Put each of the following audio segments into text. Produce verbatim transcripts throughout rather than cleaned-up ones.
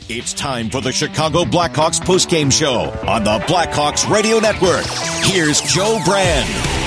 It's time for the Chicago Blackhawks postgame show on the Blackhawks Radio Network. Here's Joe Brand.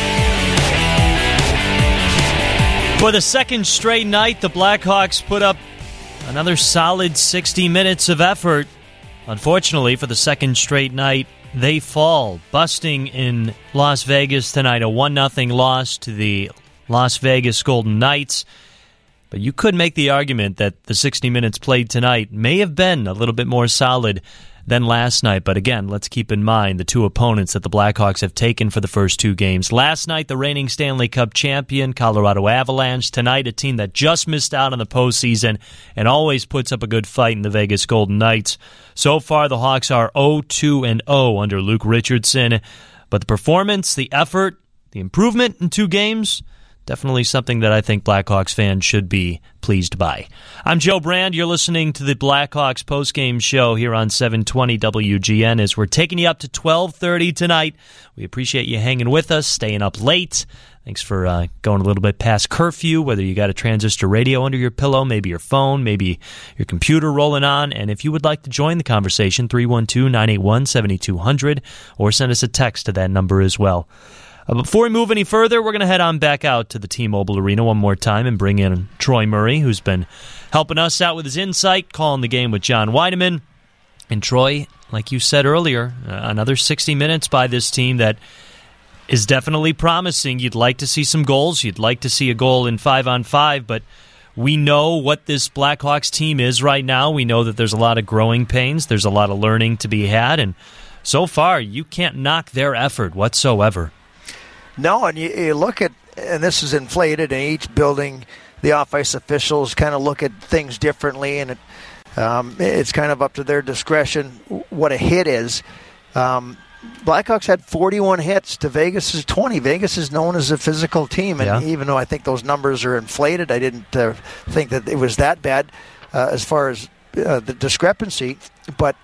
For the second straight night, the Blackhawks put up another solid sixty minutes of effort. Unfortunately, for the second straight night, they fall, busting in Las Vegas tonight, a one nothing loss to the Las Vegas Golden Knights. But you could make the argument that the sixty minutes played tonight may have been a little bit more solid than last night. But again, let's keep in mind the two opponents that the Blackhawks have taken for the first two games. Last night, the reigning Stanley Cup champion, Colorado Avalanche. Tonight, a team that just missed out on the postseason and always puts up a good fight in the Vegas Golden Knights. So far, the Hawks are oh two and oh under Luke Richardson. But the performance, the effort, the improvement in two games, definitely something that I think Blackhawks fans should be pleased by. I'm Joe Brand. You're listening to the Blackhawks postgame show here on seven twenty W G N as we're taking you up to twelve thirty tonight. We appreciate you hanging with us, staying up late. Thanks for uh, going a little bit past curfew, whether you got a transistor radio under your pillow, maybe your phone, maybe your computer rolling on. And if you would like to join the conversation, three one two, nine eight one, seven two zero zero or send us a text to that number as well. Uh, before we move any further, we're going to head on back out to the T-Mobile Arena one more time and bring in Troy Murray, who's been helping us out with his insight, calling the game with John Weideman. And Troy, like you said earlier, uh, another sixty minutes by this team that is definitely promising. You'd like to see some goals. You'd like to see a goal in five-on-five, but we know what this Blackhawks team is right now. We know that there's a lot of growing pains. There's a lot of learning to be had, and so far, you can't knock their effort whatsoever. No, and you, you look at, and this is inflated, and each building, the off-ice officials kind of look at things differently, and it, um, it's kind of up to their discretion what a hit is. Um, Blackhawks had forty-one hits to Vegas's twenty. Vegas is known as a physical team, and yeah. even though I think those numbers are inflated, I didn't uh, think that it was that bad uh, as far as uh, the discrepancy, but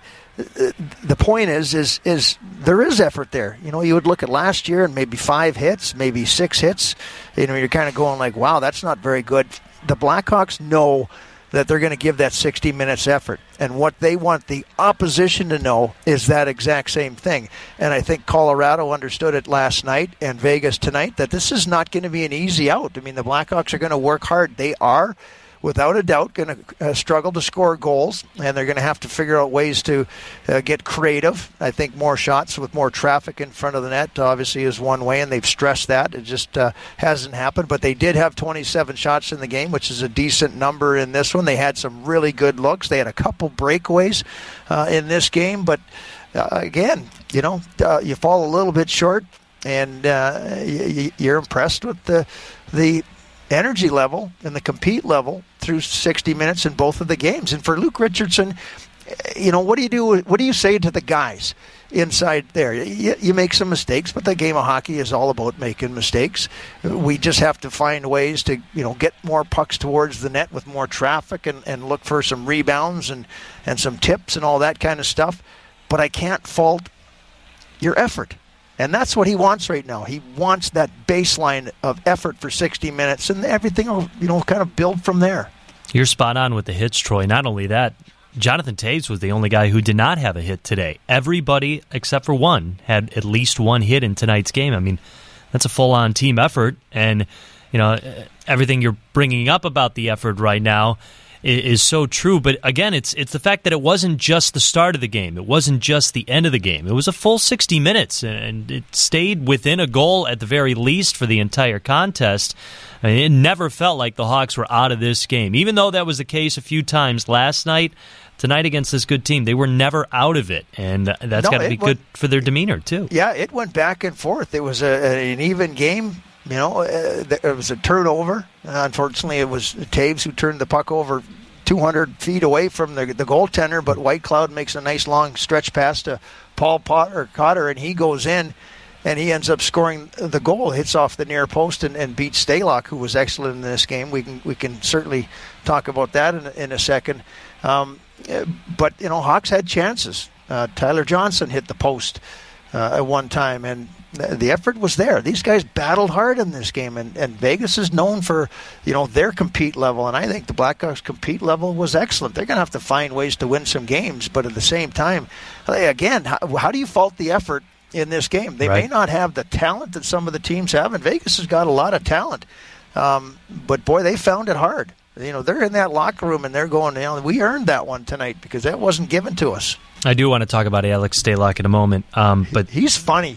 the point is, is, is there is effort there. You know, you would look at last year and maybe five hits, maybe six hits. You know, you're kind of going like, wow, that's not very good. The Blackhawks know that they're going to give that sixty minutes effort. And what they want the opposition to know is that exact same thing. And I think Colorado understood it last night and Vegas tonight that this is not going to be an easy out. I mean, the Blackhawks are going to work hard. They are, without a doubt, going to uh, struggle to score goals, and they're going to have to figure out ways to uh, get creative. I think more shots with more traffic in front of the net obviously is one way, and they've stressed that. It just uh, hasn't happened, but they did have twenty-seven shots in the game, which is a decent number in this one. They had some really good looks. They had a couple breakaways uh, in this game, but uh, again, you know, uh, you fall a little bit short, and uh, you, you're impressed with the the energy level and the compete level through sixty minutes in both of the games. And for Luke Richardson, you know, what do you do? What do you say to the guys inside there? You, you make some mistakes, but the game of hockey is all about making mistakes. We just have to find ways to, you know, get more pucks towards the net with more traffic and, and look for some rebounds and, and some tips and all that kind of stuff. But I can't fault your effort. And that's what he wants right now. He wants that baseline of effort for sixty minutes, and everything will, you know, kind of build from there. You're spot on with the hits, Troy. Not only that, Jonathan Toews was the only guy who did not have a hit today. Everybody except for one had at least one hit in tonight's game. I mean, that's a full-on team effort, and you know, everything you're bringing up about the effort right now is so true. But again, it's it's the fact that it wasn't just the start of the game. It wasn't just the end of the game. It was a full sixty minutes, and it stayed within a goal at the very least for the entire contest. I mean, it never felt like the Hawks were out of this game. Even though that was the case a few times last night, tonight against this good team, they were never out of it, and that's no, got to be went, good for their demeanor, too. Yeah, it went back and forth. It was a, an even game. You know, uh, it was a turnover. Uh, unfortunately, it was Toews who turned the puck over two hundred feet away from the, the goaltender, but Whitecloud makes a nice long stretch pass to Paul Potter, Cotter, and he goes in, and he ends up scoring the goal, hits off the near post, and, and beats Stalock, who was excellent in this game. We can we can certainly talk about that in, in a second. Um, but, you know, Hawks had chances. Uh, Tyler Johnson hit the post uh, at one time, and the effort was there. These guys battled hard in this game, and, and Vegas is known for, you know, their compete level, and I think the Blackhawks' compete level was excellent. They're going to have to find ways to win some games, but at the same time, again, how, how do you fault the effort in this game? They right. may not have the talent that some of the teams have, and Vegas has got a lot of talent, um, but boy, they found it hard. You know, they're in that locker room, and they're going, you know, we earned that one tonight because that wasn't given to us. I do want to talk about Alex Stalock in a moment, um, but he's funny.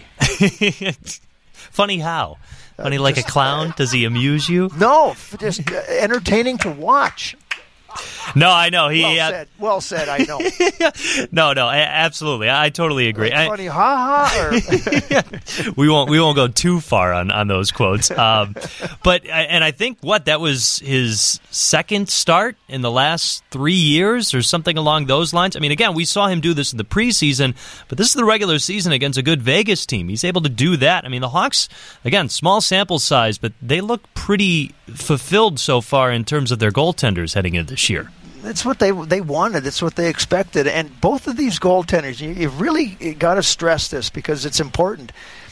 Funny how? Funny uh, like just, a clown? Does he amuse you? No, just uh, entertaining to watch. No, I know. He well uh, said. Well said. I know. no, no, absolutely. I totally agree. Like funny, ha ha. Or... we won't. We won't go too far on, on those quotes. Um, but and I think what that was his second start in the last three years or something along those lines. I mean, again, we saw him do this in the preseason, but this is the regular season against a good Vegas team. He's able to do that. I mean, the Hawks, again, small sample size, but they look pretty fulfilled so far in terms of their goaltenders heading into this year. That's what they they wanted. That's what they expected. And both of these goaltenders, you, you've really got to stress this because it's important.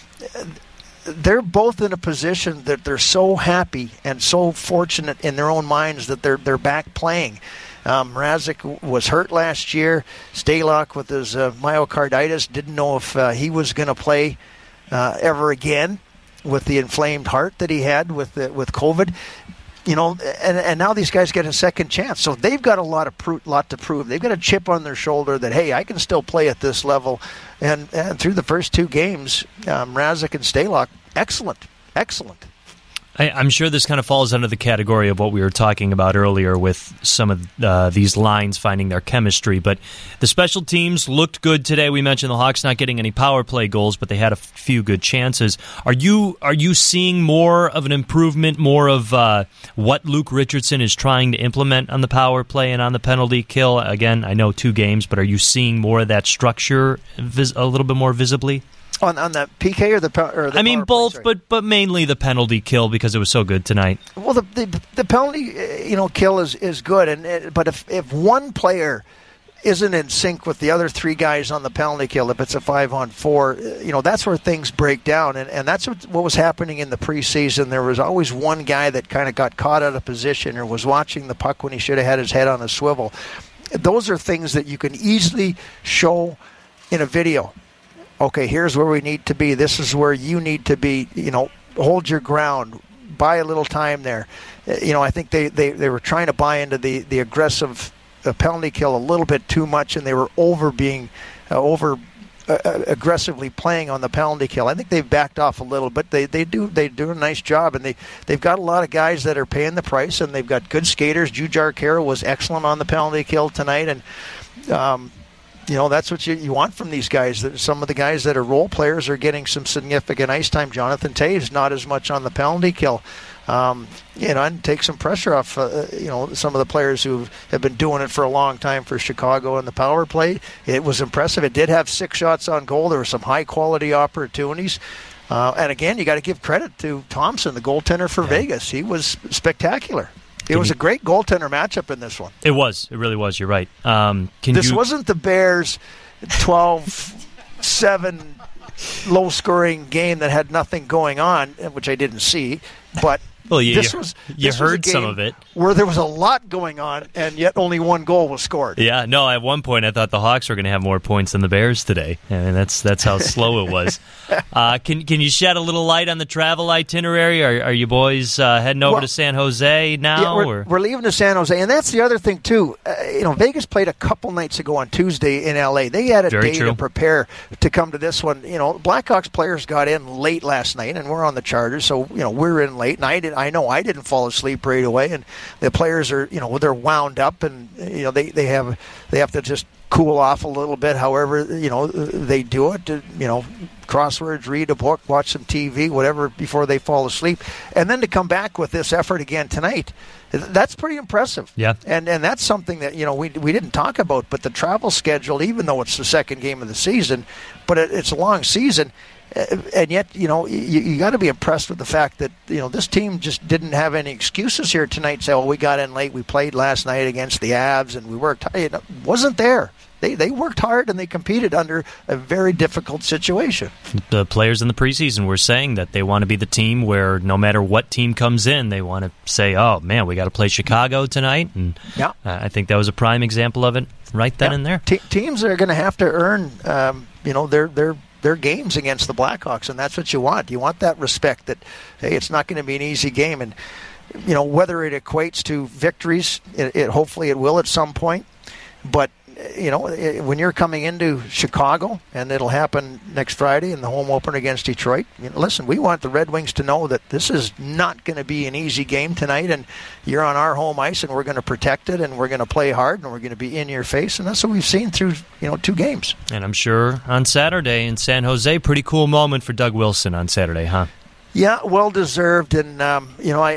They're both in a position that they're so happy and so fortunate in their own minds that they're they're back playing. Um, Mrazek was hurt last year. Stalock with his uh, myocarditis didn't know if uh, he was going to play uh, ever again with the inflamed heart that he had with the, with COVID. You know, and and now these guys get a second chance, so they've got a lot of pro- lot to prove. They've got a chip on their shoulder that hey, I can still play at this level. And and through the first two games, um, Mrazek and Stalock, excellent, excellent. I, I'm sure this kind of falls under the category of what we were talking about earlier with some of uh, these lines finding their chemistry. But the special teams looked good today. We mentioned the Hawks not getting any power play goals, but they had a f- few good chances. Are you are you seeing more of an improvement, more of uh, what Luke Richardson is trying to implement on the power play and on the penalty kill? Again, I know two games, but are you seeing more of that structure vis- a little bit more visibly? On on the P K or the or the I mean power both, play, but but mainly the penalty kill because it was so good tonight. Well, the the, the penalty you know kill is, is good, and but if if one player isn't in sync with the other three guys on the penalty kill, if it's a five on four, you know that's where things break down, and and that's what, what was happening in the preseason. There was always one guy that kind of got caught out of position or was watching the puck when he should have had his head on a swivel. Those are things that you can easily show in a video. Okay, here's where we need to be. This is where you need to be. You know, hold your ground. Buy a little time there. You know, I think they, they, they were trying to buy into the, the aggressive uh, penalty kill a little bit too much, and they were over being uh, over uh, aggressively playing on the penalty kill. I think they've backed off a little bit. They they do they do a nice job, and they they've got a lot of guys that are paying the price, and they've got good skaters. Jujhar Khaira was excellent on the penalty kill tonight, and. Um, You know, that's what you, you want from these guys. Some of the guys that are role players are getting some significant ice time. Jonathan Toews not as much on the penalty kill. Um, you know, and take some pressure off, uh, you know, some of the players who have been doing it for a long time for Chicago in the power play. It was impressive. It did have six shots on goal. There were some high-quality opportunities. Uh, and, again, you got to give credit to Thompson, the goaltender for yeah. Vegas. He was spectacular. It was a great goaltender matchup in this one. It was. It really was. You're right. Um, can this you... wasn't the Bears' twelve seven low-scoring game that had nothing going on, which I didn't see. But well, you, this you, was you this heard was a some game of it where there was a lot going on, and yet only one goal was scored. Yeah, no. At one point, I thought the Hawks were going to have more points than the Bears today. I mean, that's that's how slow it was. Uh, can can you shed a little light on the travel itinerary? Are, are you boys uh, heading over well, to San Jose now? Yeah, we're, or? we're leaving to San Jose, and that's the other thing too. Uh, you know, Vegas played a couple nights ago on Tuesday in L A. They had a Very day true. to prepare to come to this one. You know, Blackhawks players got in late last night, and we're on the charter, so you know we're in late. And I did, I know I didn't fall asleep right away, and the players are, you know, they're wound up, and you know they, they have they have to just cool off a little bit. However, you know they do it. To, you know, crosswords, read a book, watch some T V, whatever before they fall asleep, and then to come back with this effort again tonight. That's pretty impressive. Yeah, and and that's something that you know we we didn't talk about. But the travel schedule, even though it's the second game of the season, but it, it's a long season. And yet, you know, you, you got to be impressed with the fact that, you know, this team just didn't have any excuses here tonight. Say, oh, we got in late, we played last night against the Avs, and we worked. It wasn't there. they, they worked hard and they competed under a very difficult situation. The players in the preseason were saying that they want to be the team where no matter what team comes in, they want to say, oh, man, we got to play Chicago tonight. And yeah. uh, I think that was a prime example of it right then yeah. and there. Te- teams are going to have to earn um, you know, their their their games against the Blackhawks, and that's what you want. You want that respect that, hey, it's not going to be an easy game. And, you know, whether it equates to victories, it, it hopefully it will at some point. But, you know, it, when you're coming into Chicago, and it'll happen next Friday in the home opener against Detroit, you know, listen, we want the Red Wings to know that this is not going to be an easy game tonight, and you're on our home ice, and we're going to protect it, and we're going to play hard, and we're going to be in your face, and that's what we've seen through, you know, two games. And I'm sure on Saturday in San Jose, pretty cool moment for Doug Wilson on Saturday, huh? Yeah, well deserved, and um, you know, I,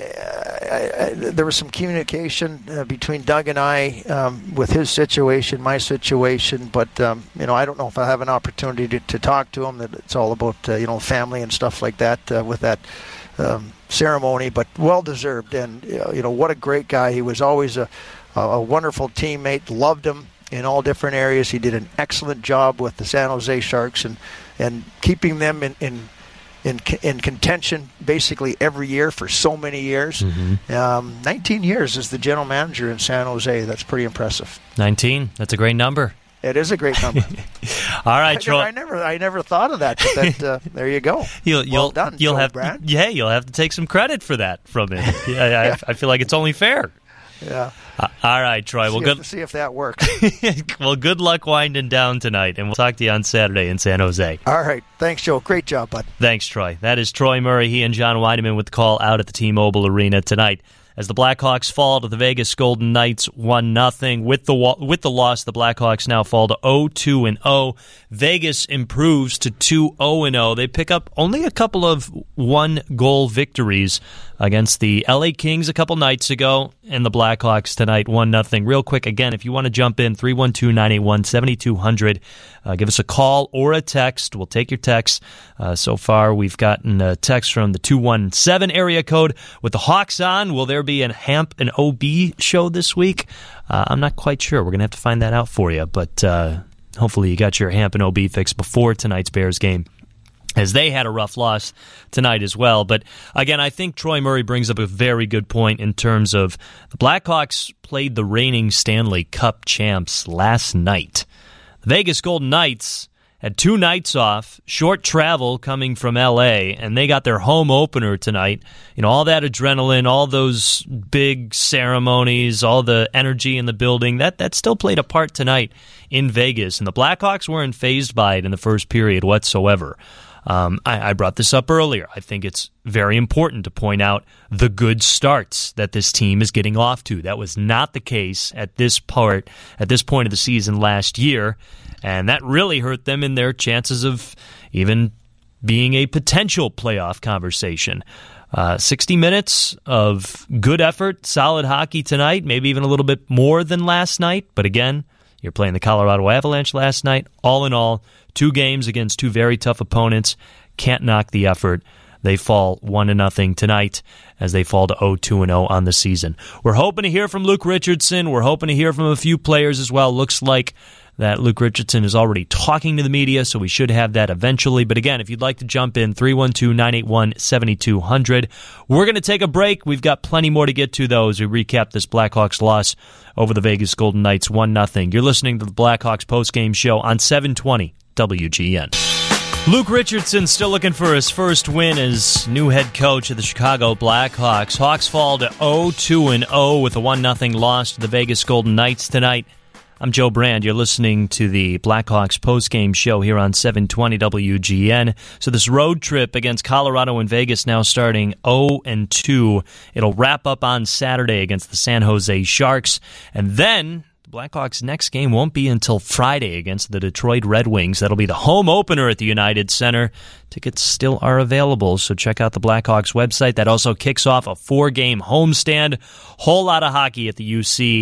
I, I there was some communication uh, between Doug and I um, with his situation, my situation, but um, you know, I don't know if I have an opportunity to, to talk to him. That it's all about uh, you know, family and stuff like that uh, with that um, ceremony, but well deserved, and you know, what a great guy. He was always a a wonderful teammate. Loved him in all different areas. He did an excellent job with the San Jose Sharks and and keeping them in. in In, in contention basically every year for so many years. Mm-hmm. Um, nineteen years as the general manager in San Jose. That's pretty impressive. nineteen. That's a great number. It is a great number. All right, Troy. I never, I never thought of that. But that uh, there you go. You'll, well you'll, done, you'll Joe have, Brand. Yeah, you'll have to take some credit for that from him. Yeah, yeah. I, I feel like it's only fair. Yeah. Uh, all right, Troy. See well, good. If, see if that works. Well, good luck winding down tonight, and we'll talk to you on Saturday in San Jose. All right. Thanks, Joe. Great job, bud. Thanks, Troy. That is Troy Murray. He and John Weideman with the call out at the T-Mobile Arena tonight. As the Blackhawks fall to the Vegas Golden Knights one nothing. With the with the loss, the Blackhawks now fall to oh two and oh. Vegas improves to two oh and oh. They pick up only a couple of one-goal victories against the L A Kings a couple nights ago and the Blackhawks tonight one nothing. Real quick, again, if you want to jump in, three one two, nine eight one, seven two zero zero. Uh, give us a call or a text. We'll take your text. Uh, so far, we've gotten a text from the two one seven area code. With the Hawks on, will there be a Hamp and O B show this week? Uh, I'm not quite sure. We're going to have to find that out for you. But uh, hopefully you got your Hamp and O B fix before tonight's Bears game, as they had a rough loss tonight as well. But again, I think Troy Murray brings up a very good point in terms of the Blackhawks played the reigning Stanley Cup champs last night. The Vegas Golden Knights had two nights off, short travel coming from L A, and they got their home opener tonight. You know, all that adrenaline, all those big ceremonies, all the energy in the building, that, that still played a part tonight in Vegas. And the Blackhawks weren't fazed by it in the first period whatsoever. Um, I, I brought this up earlier. I think it's very important to point out the good starts that this team is getting off to. That was not the case at this part, at this point of the season last year, and that really hurt them in their chances of even being a potential playoff conversation. Uh, sixty minutes of good effort, solid hockey tonight, maybe even a little bit more than last night, but again, you're playing the Colorado Avalanche last night. All in all, two games against two very tough opponents. Can't knock the effort. They fall one to nothing tonight as they fall to oh two and oh on the season. We're hoping to hear from Luke Richardson. We're hoping to hear from a few players as well. Looks like that Luke Richardson is already talking to the media, so we should have that eventually. But again, if you'd like to jump in, three one two, nine eight one, seven two zero zero. We're going to take a break. We've got plenty more to get to, though, as we recap this Blackhawks loss over the Vegas Golden Knights one nothing. You're listening to the Blackhawks postgame show on seven twenty W G N. Luke Richardson still looking for his first win as new head coach of the Chicago Blackhawks. Hawks fall to oh two and oh with a one nothing loss to the Vegas Golden Knights tonight. I'm Joe Brand. You're listening to the Blackhawks postgame show here on seven twenty W G N. So this road trip against Colorado and Vegas now starting oh and two. It'll wrap up on Saturday against the San Jose Sharks. And then the Blackhawks' next game won't be until Friday against the Detroit Red Wings. That'll be the home opener at the United Center. Tickets still are available, so check out the Blackhawks website. That also kicks off a four-game homestand. Whole lot of hockey at the U C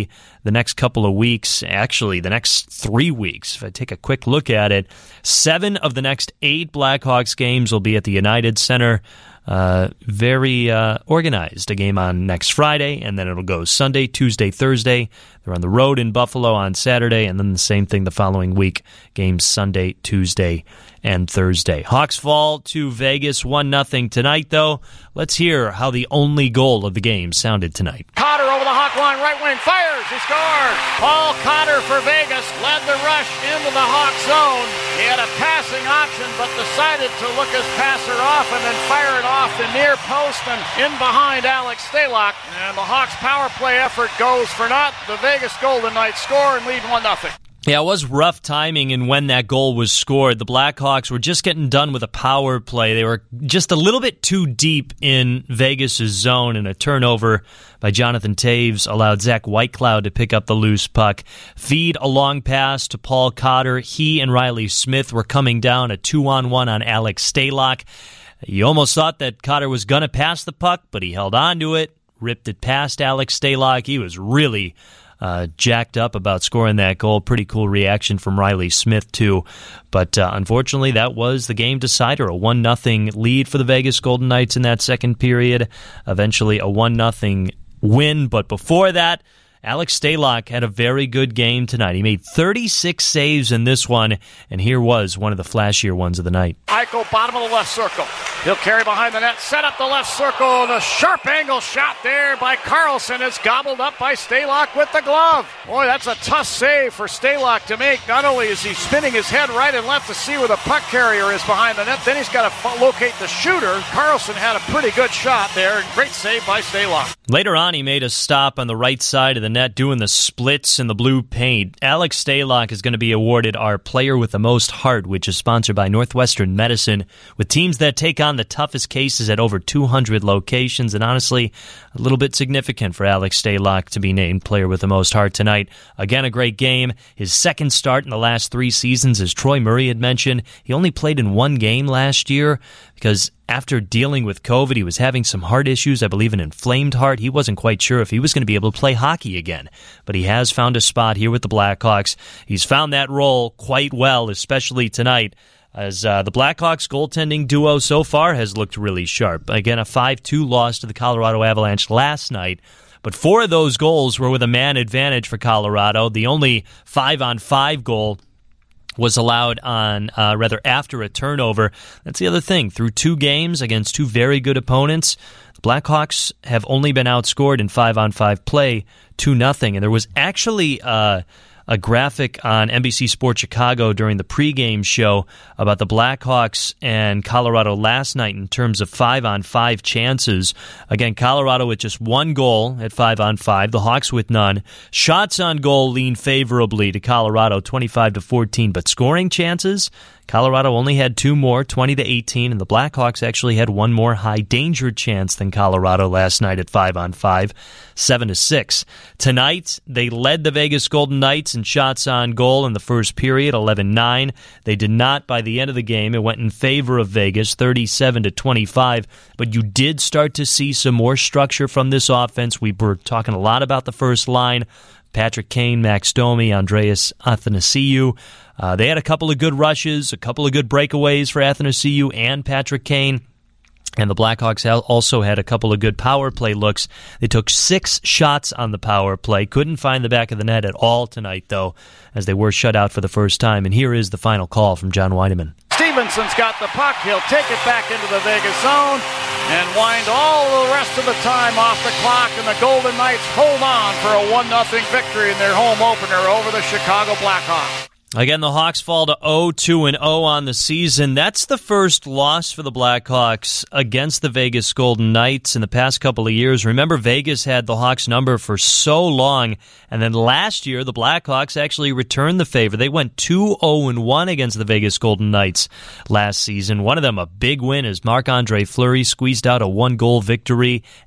the next couple of weeks, actually the next three weeks, if I take a quick look at it, seven of the next eight Blackhawks games will be at the United Center. Uh, very uh, organized. A game on next Friday, and then it'll go Sunday, Tuesday, Thursday. They're on the road in Buffalo on Saturday, and then the same thing the following week. Games Sunday, Tuesday, and Thursday. Hawks fall to Vegas one nothing tonight, though. Let's hear how the only goal of the game sounded tonight. Cotter over the Hawk line, right wing, fires, he scores! Paul Cotter for Vegas led the rush into the Hawk zone. He had a passing option, but decided to look his passer off and then fire it off the near post and in behind Alex Stalock. And the Hawks' power play effort goes for naught. The Vegas Golden Knights score and lead one nothing. Yeah, it was rough timing in when that goal was scored. The Blackhawks were just getting done with a power play. They were just a little bit too deep in Vegas' zone, and a turnover by Jonathan Toews allowed Zach Whitecloud to pick up the loose puck. Feed a long pass to Paul Cotter. He and Riley Smith were coming down a two-on-one on Alex Stalock. You almost thought that Cotter was going to pass the puck, but he held on to it, ripped it past Alex Stalock. He was really Uh, jacked up about scoring that goal. Pretty cool reaction from Riley Smith, too. But uh, unfortunately, that was the game decider. A one nothing lead for the Vegas Golden Knights in that second period. Eventually a one nothing win. But before that, Alex Stalock had a very good game tonight. He made thirty-six saves in this one, and here was one of the flashier ones of the night. Eichel, bottom of the left circle. He'll carry behind the net, set up the left circle. The sharp angle shot there by Carlson is gobbled up by Stalock with the glove. Boy, that's a tough save for Stalock to make. Not only is he spinning his head right and left to see where the puck carrier is behind the net, then he's got to locate the shooter. Carlson had a pretty good shot there. Great save by Stalock. Later on, he made a stop on the right side of the net doing the splits in the blue paint. Alex Stalock is going to be awarded our Player with the Most Heart, which is sponsored by Northwestern Medicine, with teams that take on the toughest cases at over two hundred locations, and honestly, a little bit significant for Alex Stalock to be named Player with the Most Heart tonight. Again, a great game. His second start in the last three seasons, as Troy Murray had mentioned. He only played in one game last year because after dealing with COVID, he was having some heart issues, I believe an inflamed heart. He wasn't quite sure if he was going to be able to play hockey again. But he has found a spot here with the Blackhawks. He's found that role quite well, especially tonight, as uh, the Blackhawks goaltending duo so far has looked really sharp. Again, a five two loss to the Colorado Avalanche last night. But four of those goals were with a man advantage for Colorado. The only five-on-five goal was allowed on, uh, rather, after a turnover. That's the other thing. Through two games against two very good opponents, the Blackhawks have only been outscored in five-on-five play, two nothing. And there was actually uh, a graphic on N B C Sports Chicago during the pregame show about the Blackhawks and Colorado last night in terms of five-on-five chances. Again, Colorado with just one goal at five-on-five, the Hawks with none. Shots on goal lean favorably to Colorado, twenty-five to fourteen, but scoring chances, Colorado only had two more, twenty to eighteen, and the Blackhawks actually had one more high-danger chance than Colorado last night at five-on-five, seven to six. Tonight, they led the Vegas Golden Knights in shots on goal in the first period, eleven nine. They did not by the end of the game. It went in favor of Vegas, thirty-seven to twenty-five, but you did start to see some more structure from this offense. We were talking a lot about the first line. Patrick Kane, Max Domi, Andreas Athanasiou. Uh, they had a couple of good rushes, a couple of good breakaways for Athanasiou and Patrick Kane. And the Blackhawks also had a couple of good power play looks. They took six shots on the power play. Couldn't find the back of the net at all tonight, though, as they were shut out for the first time. And here is the final call from John Weideman. Stevenson's got the puck. He'll take it back into the Vegas zone and wind all the rest of the time off the clock. And the Golden Knights hold on for a one nothing victory in their home opener over the Chicago Blackhawks. Again, the Hawks fall to oh two and oh on the season. That's the first loss for the Blackhawks against the Vegas Golden Knights in the past couple of years. Remember, Vegas had the Hawks number for so long, and then last year the Blackhawks actually returned the favor. They went two oh and one against the Vegas Golden Knights last season. One of them a big win as Marc-Andre Fleury squeezed out a one-goal victory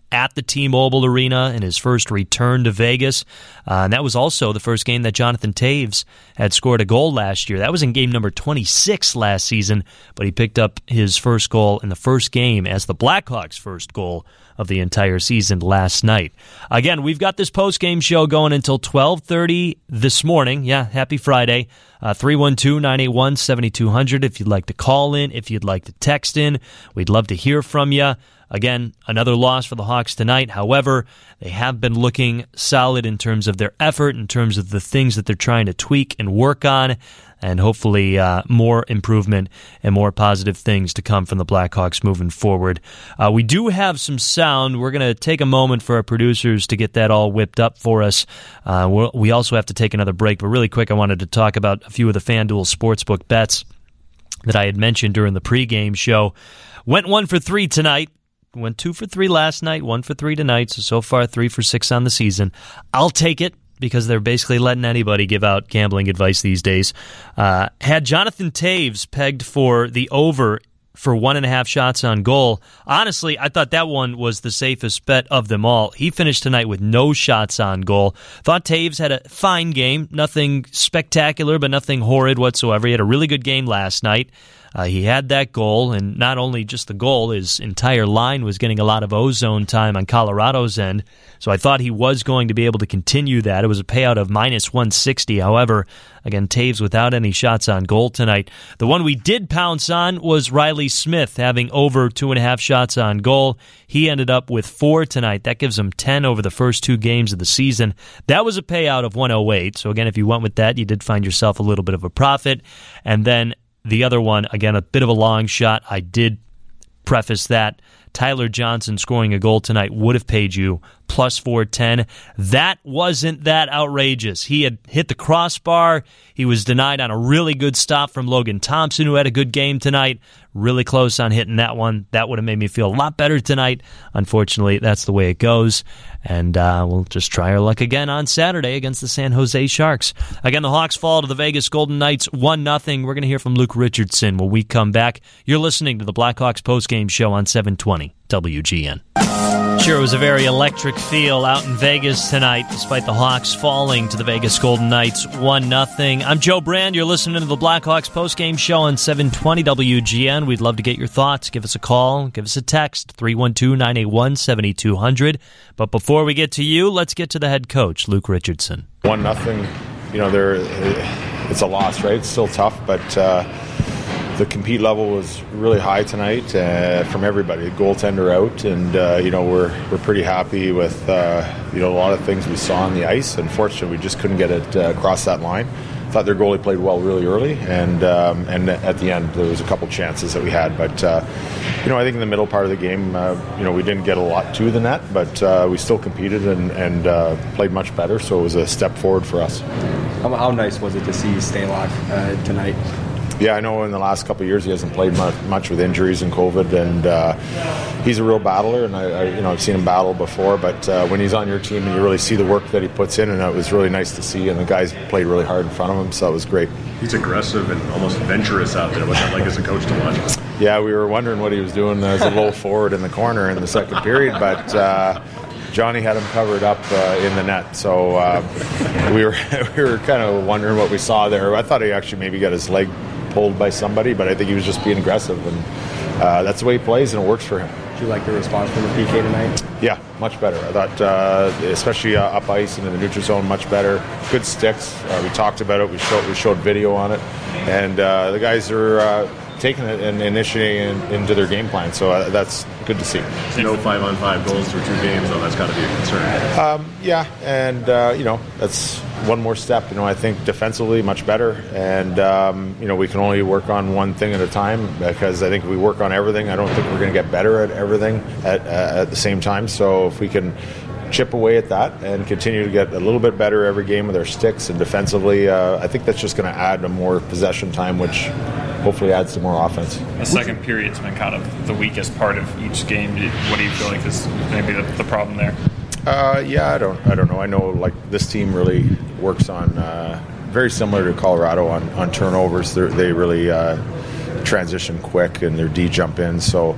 at the T-Mobile Arena in his first return to Vegas. Uh, and that was also the first game that Jonathan Toews had scored a goal last year. That was in game number twenty-six last season, but he picked up his first goal in the first game as the Blackhawks' first goal of the entire season last night. Again, we've got this post-game show going until twelve thirty this morning. Yeah, happy Friday. Uh, three one two, nine eight one, seven two zero zero if you'd like to call in, if you'd like to text in. We'd love to hear from you. Again, another loss for the Hawks tonight. However, they have been looking solid in terms of their effort, in terms of the things that they're trying to tweak and work on, and hopefully uh, more improvement and more positive things to come from the Blackhawks moving forward. Uh, we do have some sound. We're going to take a moment for our producers to get that all whipped up for us. Uh, we'll, we also have to take another break, but really quick, I wanted to talk about a few of the FanDuel Sportsbook bets that I had mentioned during the pregame show. Went one for three tonight. Went two for three last night, one for three tonight, so so far three for six on the season. I'll take it because they're basically letting anybody give out gambling advice these days. Uh, had Jonathan Toews pegged for the over for one and a half shots on goal. Honestly, I thought that one was the safest bet of them all. He finished tonight with no shots on goal. Thought Toews had a fine game, nothing spectacular, but nothing horrid whatsoever. He had a really good game last night. Uh, he had that goal, and not only just the goal, his entire line was getting a lot of ozone time on Colorado's end, so I thought he was going to be able to continue that. It was a payout of minus one sixty. However, again, Toews without any shots on goal tonight. The one we did pounce on was Riley Smith, having over two and a half shots on goal. He ended up with four tonight. That gives him ten over the first two games of the season. That was a payout of one oh eight, so again, if you went with that, you did find yourself a little bit of a profit. And then the other one, again, a bit of a long shot. I did preface that. Tyler Johnson scoring a goal tonight would have paid you plus four ten. That wasn't that outrageous. He had hit the crossbar. He was denied on a really good stop from Logan Thompson, who had a good game tonight. Really close on hitting that one. That would have made me feel a lot better tonight. Unfortunately, that's the way it goes. And uh, we'll just try our luck again on Saturday against the San Jose Sharks. Again, the Hawks fall to the Vegas Golden Knights one nothing. We're going to hear from Luke Richardson when we come back. You're listening to the Blackhawks postgame show on seven twenty W G N. Sure, it was a very electric feel out in Vegas tonight, despite the Hawks falling to the Vegas Golden Knights one nothing. I'm Joe Brand. You're listening to the Blackhawks postgame show on seven twenty W G N. We'd love to get your thoughts. Give us a call. Give us a text, three one two, nine eight one, seven two zero zero. But before we get to you, let's get to the head coach, Luke Richardson. one nothing, you know, there, it's a loss, right? It's still tough, but uh, the compete level was really high tonight uh, from everybody. The goaltender out, and uh, you know we're we're pretty happy with uh, you know a lot of things we saw on the ice. Unfortunately, we just couldn't get it uh, across that line. Thought their goalie played well really early, and um, and at the end there was a couple chances that we had. But uh, you know I think in the middle part of the game, uh, you know we didn't get a lot to the net, but uh, we still competed and and uh, played much better. So it was a step forward for us. How, how nice was it to see Stalock uh, tonight? Yeah, I know in the last couple of years he hasn't played much, much with injuries and COVID, and uh, he's a real battler, and I, I, you know, I've seen him battle before, but uh, when he's on your team and you really see the work that he puts in, and it was really nice to see, and the guys played really hard in front of him, so it was great. He's aggressive and almost adventurous out there. What's that like as a coach to watch? Yeah, we were wondering what he was doing as a low forward in the corner in the second period, but uh, Johnny had him covered up uh, in the net, so uh, we were we were kind of wondering what we saw there. I thought he actually maybe got his leg pulled by somebody, but I think he was just being aggressive, and uh, that's the way he plays, and it works for him. Did you like the response from the P K tonight? Yeah, much better. I thought, uh, especially uh, up ice and in the neutral zone, much better. Good sticks. Uh, we talked about it. We showed we showed video on it, and uh, the guys are uh, taking it and initiating it into their game plan. So uh, that's good to see. No five-on-five goals through two games, though. That's got to be a concern. Um, yeah, and uh, you know that's one more step. You know, I think defensively much better, and um, you know we can only work on one thing at a time, because I think if we work on everything, I don't think we're going to get better at everything at uh, at the same time. So if we can chip away at that and continue to get a little bit better every game with our sticks and defensively, uh, I think that's just going to add a more possession time, which hopefully adds some more offense. The second period's been kind of the weakest part of each game. What do you feel like is maybe the, the problem there? Uh, yeah, I don't, I don't know. I know like this team really works on uh, very similar to Colorado on, on turnovers. They're, they really uh, transition quick and their D jump in. So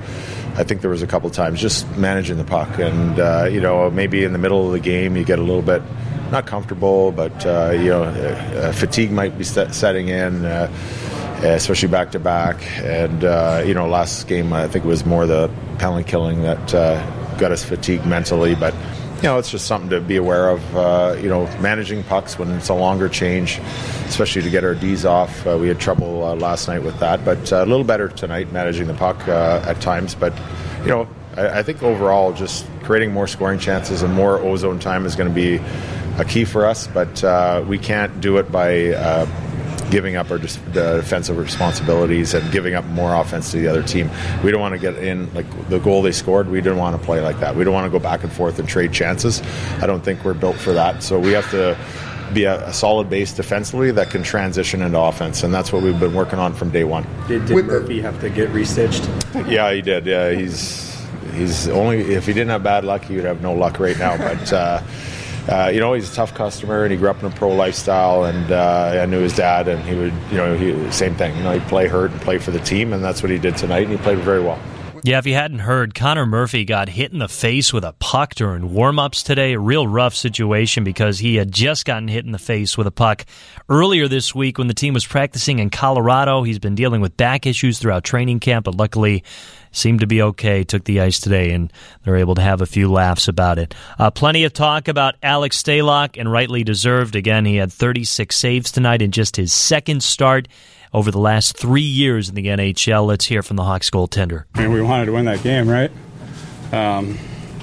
I think there was a couple times just managing the puck, and uh, you know, maybe in the middle of the game you get a little bit not comfortable, but uh, you know, uh, fatigue might be set, setting in, uh, especially back to back. And uh, you know, last game I think it was more the penalty killing that uh, got us fatigued mentally, but. You know, it's just something to be aware of, uh, you know, managing pucks when it's a longer change, especially to get our Ds off. Uh, we had trouble uh, last night with that, but uh, a little better tonight managing the puck uh, at times. But, you know, I, I think overall just creating more scoring chances and more O-zone time is going to be a key for us, but uh, we can't do it by uh, giving up our dis- the defensive responsibilities and giving up more offense to the other team. We don't want to get in, like the goal they scored, we didn't want to play like that. We don't want to go back and forth and trade chances. I don't think we're built for that. So we have to be a, a solid base defensively that can transition into offense, and that's what we've been working on from day one. Did, did Murphy have to get restitched? Yeah, he did. Yeah, he's he's only, if he didn't have bad luck, he would have no luck right now. But uh, Uh, you know, he's a tough customer, and he grew up in a pro lifestyle, and uh, I knew his dad, and he would, you know, he, same thing. You know, he'd play hurt and play for the team, and that's what he did tonight, and he played very well. Yeah, if you hadn't heard, Connor Murphy got hit in the face with a puck during warm-ups today. A real rough situation because he had just gotten hit in the face with a puck earlier this week when the team was practicing in Colorado. He's been dealing with back issues throughout training camp, but luckily seemed to be okay. Took the ice today, and they're able to have a few laughs about it. Uh, plenty of talk about Alex Stalock, and rightly deserved. Again, he had thirty-six saves tonight in just his second start over the last three years in the N H L. Let's hear from the Hawks goaltender. I mean, we wanted to win that game, right? Um,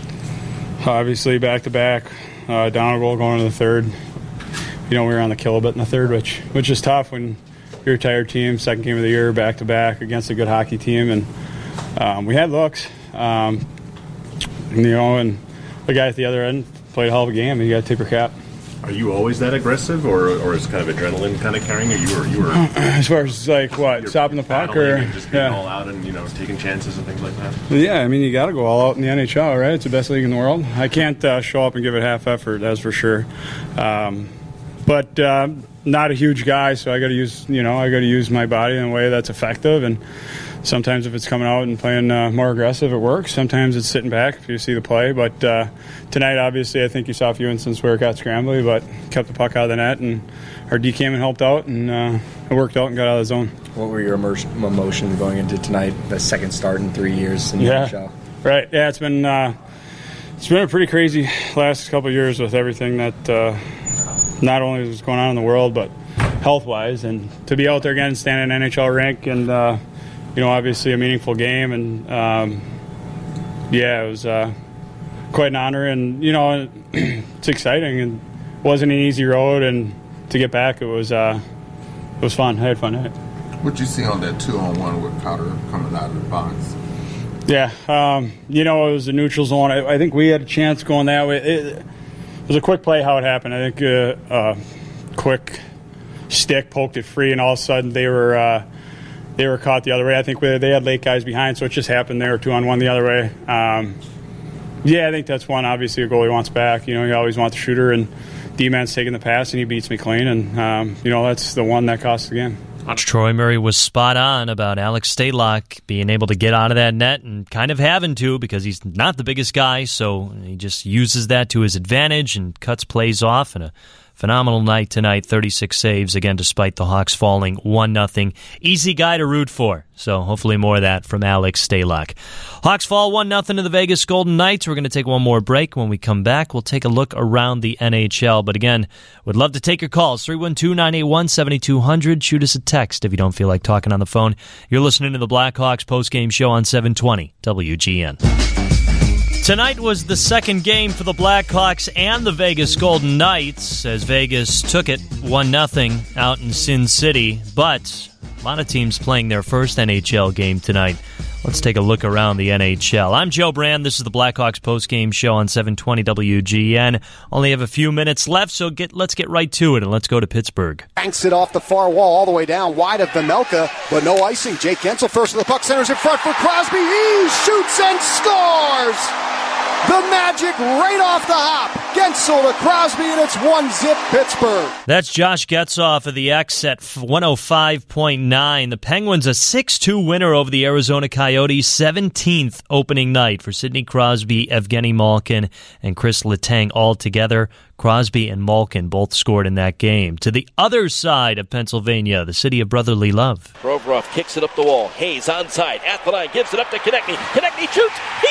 obviously, back-to-back, uh, down a goal going to the third. You know, we were on the kill a bit in the third, which which is tough when you're a tired team, second game of the year, back-to-back against a good hockey team. And um, we had looks. Um, you know, and the guy at the other end played a hell of a game, and you got to tip your cap. Are you always that aggressive, or or is kind of adrenaline kind of carrying you? You were you were as far as like what, stopping the puck or and just being yeah. all out and you know taking chances and things like that. Yeah, I mean you got to go all out in the N H L, right? It's the best league in the world. I can't uh, show up and give it half effort, that's for sure. Um, but uh, not a huge guy, so I got to use you know I got to use my body in a way that's effective. And sometimes if it's coming out and playing uh, more aggressive, it works. Sometimes it's sitting back if you see the play. But uh, tonight, obviously, I think you saw a few instances where it got scrambly, but kept the puck out of the net, and our D came and helped out, and uh, it worked out and got out of the zone. What were your emotions going into tonight, the second start in three years in the yeah. N H L? Right, yeah, it's been uh, it's been a pretty crazy last couple of years with everything that uh, not only was going on in the world, but health-wise. And to be out there again, stand in an N H L rink, and uh, you know, obviously a meaningful game, and um, yeah, it was uh, quite an honor, and you know, it's exciting, and it wasn't an easy road, and to get back, it was uh, it was fun. I had fun. What'd you see on that two-on-one with Cotter coming out of the box? Yeah, um, you know, it was a neutral zone. I, I think we had a chance going that way. It, it was a quick play how it happened. I think uh, uh, quick stick poked it free, and all of a sudden they were uh, they were caught the other way. I think we, they had late guys behind, so it just happened they were two on one the other way. Um, yeah, I think that's one. Obviously, a goalie wants back. You know, you always want the shooter, and D-man's taking the pass, and he beats me clean, and um, you know that's the one that cost the game. Troy Murray was spot on about Alex Stalock being able to get out of that net and kind of having to because he's not the biggest guy, so he just uses that to his advantage and cuts plays off. And a phenomenal night tonight, thirty-six saves, again, despite the Hawks falling one nothing. Easy guy to root for, so hopefully more of that from Alex Stalock. Hawks fall one nothing to the Vegas Golden Knights. We're going to take one more break. When we come back, we'll take a look around the N H L. But again, would love to take your calls, three one two, nine eight one, seven two zero zero. Shoot us a text if you don't feel like talking on the phone. You're listening to the Blackhawks postgame show on seven twenty W G N. Tonight was the second game for the Blackhawks and the Vegas Golden Knights as Vegas took it one nothing out in Sin City. But a lot of teams playing their first N H L game tonight. Let's take a look around the N H L. I'm Joe Brand. This is the Blackhawks postgame show on seven twenty W G N. Only have a few minutes left, so get let's get right to it, and let's go to Pittsburgh. Banks it off the far wall all the way down, wide of Vemelka, but no icing. Jake Gensel first to the puck, centers in front for Crosby. He shoots and scores! The Magic right off the hop. Gensel to Crosby, and it's one zip Pittsburgh. That's Josh Getzoff of the X at one oh five point nine. The Penguins a six two winner over the Arizona Coyotes, seventeenth opening night for Sidney Crosby, Evgeny Malkin, and Chris Letang all together. Crosby and Malkin both scored in that game. To the other side of Pennsylvania, the city of brotherly love. Provorov kicks it up the wall. Hayes onside. At the line. Gives it up to Konechny. Konechny shoots. He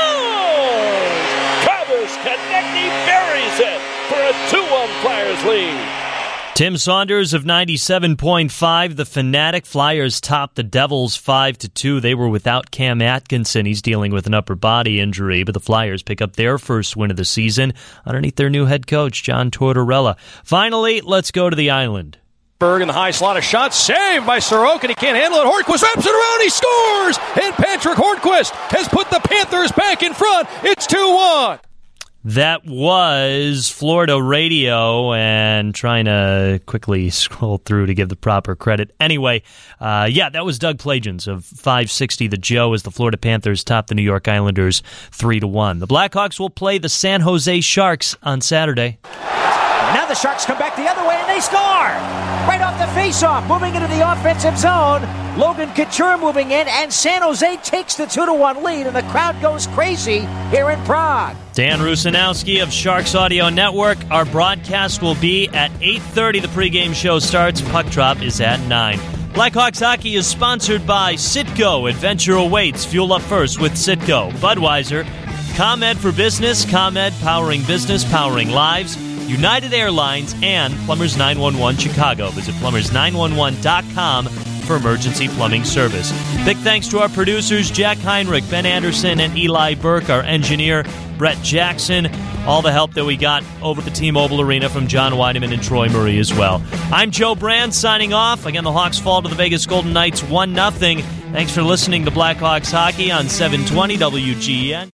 scores! Travis Konechny buries it for a two one Flyers lead. Tim Saunders of ninety-seven point five. The Fanatic Flyers topped the Devils five to two. They were without Cam Atkinson. He's dealing with an upper body injury, but the Flyers pick up their first win of the season underneath their new head coach, John Tortorella. Finally, let's go to the island. Berg in the high slot, a shot saved by Sorokin. He can't handle it. Hornquist wraps it around. He scores! And Patrick Hornquist has put the Panthers back in front. It's two one. That was Florida radio, and trying to quickly scroll through to give the proper credit. Anyway, uh, yeah, that was Doug Plagens of five sixty The Joe as the Florida Panthers top the New York Islanders three to one. The Blackhawks will play the San Jose Sharks on Saturday. Now the Sharks come back the other way, and they score! Right off the face-off, moving into the offensive zone. Logan Couture moving in, and San Jose takes the two to one lead, and the crowd goes crazy here in Prague. Dan Rusanowski of Sharks Audio Network. Our broadcast will be at eight thirty. The pregame show starts. Puck drop is at nine. Blackhawks hockey is sponsored by Citgo. Adventure awaits. Fuel up first with Citgo. Budweiser. ComEd for Business. ComEd powering business, powering lives. United Airlines, and Plumbers nine one one Chicago. Visit plumbers nine one one dot com for emergency plumbing service. Big thanks to our producers, Jack Heinrich, Ben Anderson, and Eli Burke, our engineer, Brett Jackson. All the help that we got over at the T-Mobile Arena from John Weideman and Troy Murray as well. I'm Joe Brand signing off. Again, the Hawks fall to the Vegas Golden Knights one nothing. Thanks for listening to Blackhawks Hockey on seven twenty W G N.